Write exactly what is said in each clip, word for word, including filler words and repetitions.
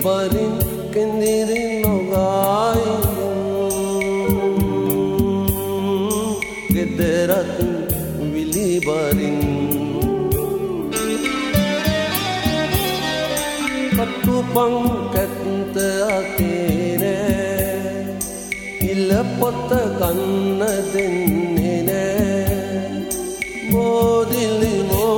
බරින් කෙඳිරි නොගායි ගෙදරත් විලි බරින් කටුපන් කැත්ත අතේරෑ ඉල පොත ගන්න දෙන්නේ නෑ බෝදිලි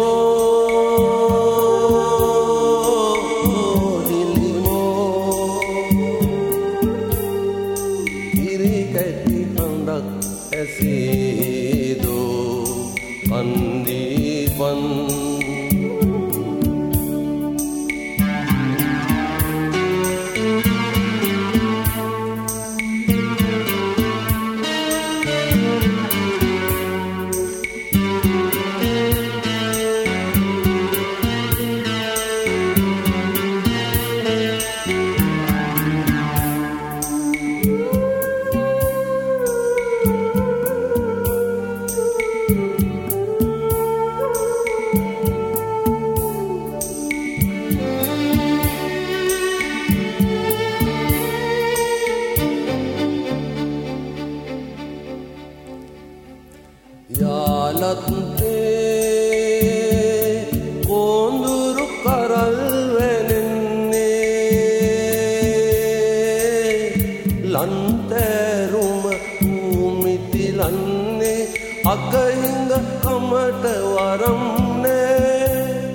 අගහිඟ කමට වරම්නේ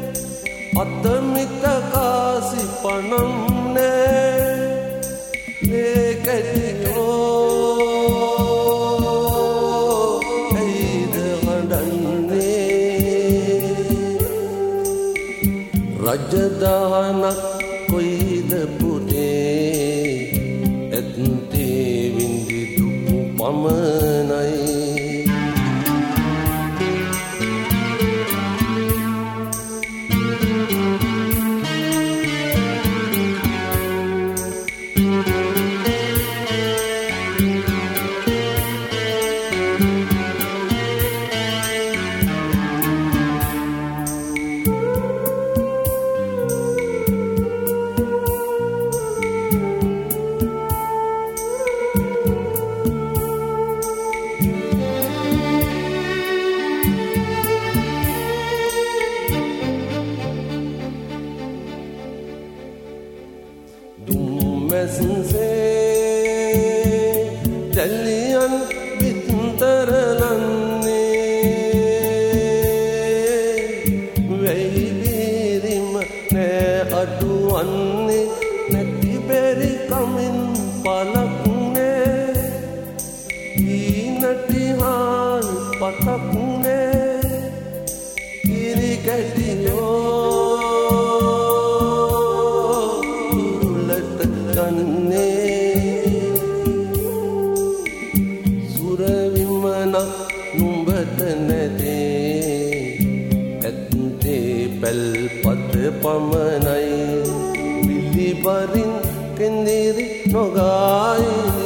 අතමිත කාසි පනම්නේ ලේකැටිකෝ ඇයිද හඬන්නේ රජදහනක් කොයිද පුතේ ඇත්තේ විඳි දුක් පමණයි දැලියන් විතරලන්නේ වෙයි බිරිම නෑ අඩුවන්නේ නැති බැරි කමින් පලක්නේ ඊනටි හාල් පතක්නේ ඉරි කැටියෝ උලට ගන්නේ නුඹට නැතේ ඇත්තේ පැල්පත පමණයි විලි බරින් කෙඳිරි නොගායි